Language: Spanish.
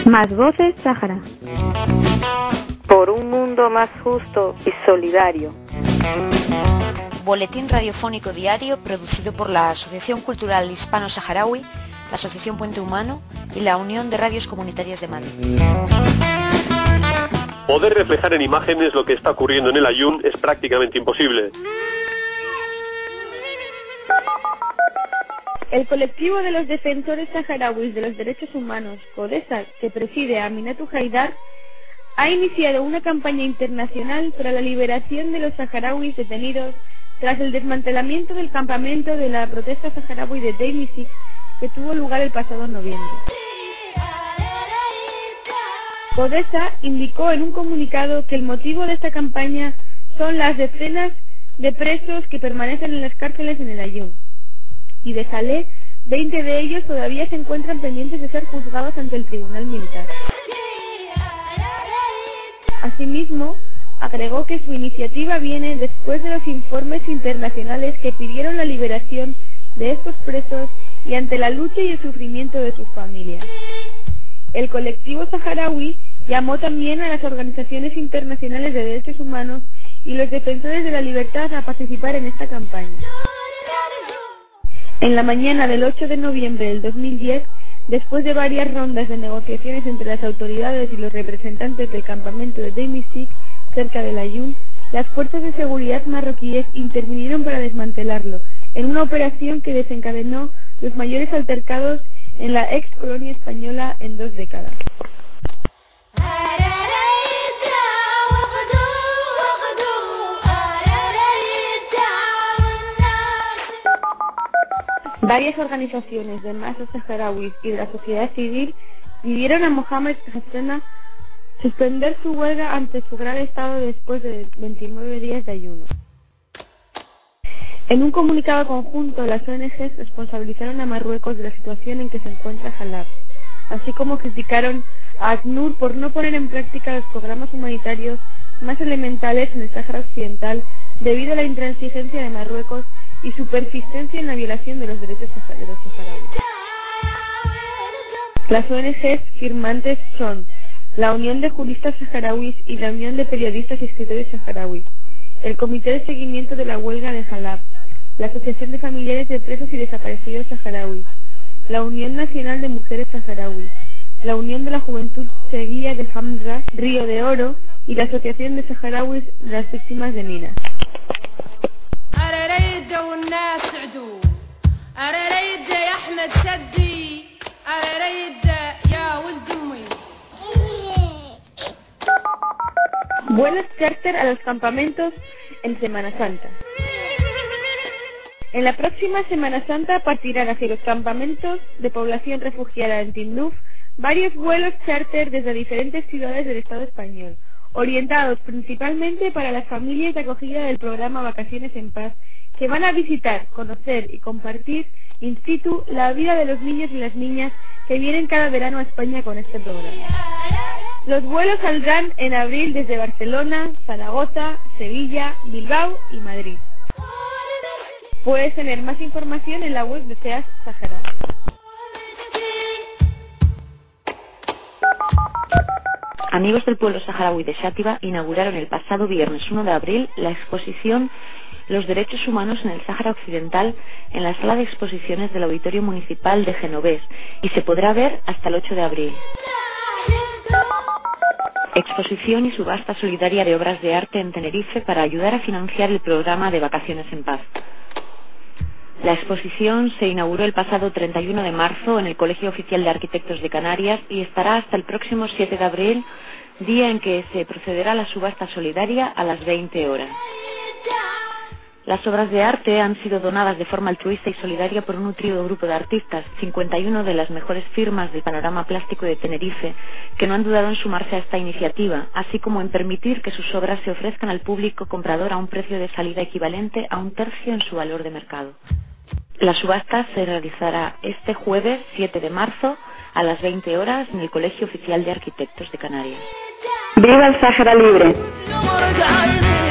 Más voces Sáhara. Por un mundo más justo y solidario. Boletín radiofónico diario producido por la Asociación Cultural Hispano-Saharaui, la Asociación Puente Humano y la Unión de Radios Comunitarias de Madrid. Poder reflejar en imágenes lo que está ocurriendo en el Aaiún es prácticamente imposible. El colectivo de los defensores saharauis de los derechos humanos, CODESA, que preside Aminatu Haidar, ha iniciado una campaña internacional para la liberación de los saharauis detenidos tras el desmantelamiento del campamento de la protesta saharaui de Teimisik, que tuvo lugar el pasado noviembre. CODESA indicó en un comunicado que el motivo de esta campaña son las decenas de presos que permanecen en las cárceles en el Aaiún. Y de Salé, 20 de ellos todavía se encuentran pendientes de ser juzgados ante el Tribunal Militar. Asimismo, agregó que su iniciativa viene después de los informes internacionales que pidieron la liberación de estos presos y ante la lucha y el sufrimiento de sus familias. El colectivo saharaui llamó también a las organizaciones internacionales de derechos humanos y los defensores de la libertad a participar en esta campaña. En la mañana del 8 de noviembre del 2010, después de varias rondas de negociaciones entre las autoridades y los representantes del campamento de Teimisik, cerca del Aaiún, las fuerzas de seguridad marroquíes intervinieron para desmantelarlo, en una operación que desencadenó los mayores altercados en la ex colonia española en 2 décadas. Varias organizaciones de masas saharauis y de la sociedad civil pidieron a Mohamed Hassana suspender su huelga ante su grave estado después de 29 días de ayuno. En un comunicado conjunto, las ONGs responsabilizaron a Marruecos de la situación en que se encuentra Jalab, así como criticaron a ACNUR por no poner en práctica los programas humanitarios más elementales en el Sáhara Occidental debido a la intransigencia de Marruecos y su persistencia en la violación de los derechos de los saharauis. Las ONGs firmantes son la Unión de Juristas Saharauis y la Unión de Periodistas y Escritores Saharauis, el Comité de Seguimiento de la Huelga de Jalab, la Asociación de Familiares de Presos y Desaparecidos Saharauis, la Unión Nacional de Mujeres Saharauis, la Unión de la Juventud Seguía de Hamra, Río de Oro y la Asociación de Saharauis de las Víctimas de Minas. Vuelos charter a los campamentos en Semana Santa. En la próxima Semana Santa partirán hacia los campamentos de población refugiada en Tinduf varios vuelos charter desde diferentes ciudades del Estado español, orientados principalmente para las familias de acogida del programa Vacaciones en Paz, que van a visitar, conocer y compartir in situ la vida de los niños y las niñas que vienen cada verano a España con este programa. Los vuelos saldrán en abril desde Barcelona, Zaragoza, Sevilla, Bilbao y Madrid. Puedes tener más información en la web de CEAS Sahara. Amigos del pueblo saharaui de Xàtiva inauguraron el pasado viernes 1 de abril la exposición Los Derechos Humanos en el Sáhara Occidental en la sala de exposiciones del Auditorio Municipal de Genovés y se podrá ver hasta el 8 de abril. Exposición y subasta solidaria de obras de arte en Tenerife para ayudar a financiar el programa de Vacaciones en Paz. La exposición se inauguró el pasado 31 de marzo en el Colegio Oficial de Arquitectos de Canarias y estará hasta el próximo 7 de abril, día en que se procederá a la subasta solidaria a las 20 horas. Las obras de arte han sido donadas de forma altruista y solidaria por un nutrido grupo de artistas, 51 de las mejores firmas del panorama plástico de Tenerife, que no han dudado en sumarse a esta iniciativa, así como en permitir que sus obras se ofrezcan al público comprador a un precio de salida equivalente a 1/3 en su valor de mercado. La subasta se realizará este jueves 7 de marzo a las 20 horas en el Colegio Oficial de Arquitectos de Canarias. ¡Viva el Sáhara Libre!